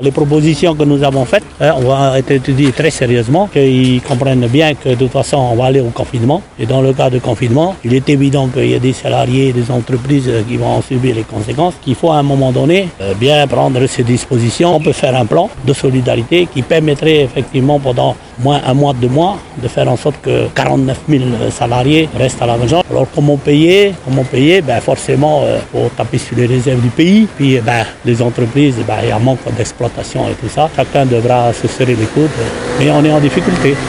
Les propositions que nous avons faites, on va être étudiées très sérieusement, qu'ils comprennent bien que de toute façon on va aller au confinement. Et dans le cas de confinement, il est évident qu'il y a des salariés, des entreprises qui vont en subir les conséquences, qu'il faut à un moment donné bien prendre ces dispositions. On peut faire un plan de solidarité qui permettrait effectivement pendant moins un mois, 2 mois, de faire en sorte que 49 000 salariés restent à la maison. Alors comment payer? Forcément, il faut taper sur les réserves du pays. Puis les entreprises, il y a un manque d'exploitation et tout ça. Chacun devra se serrer les coudes, mais on est en difficulté.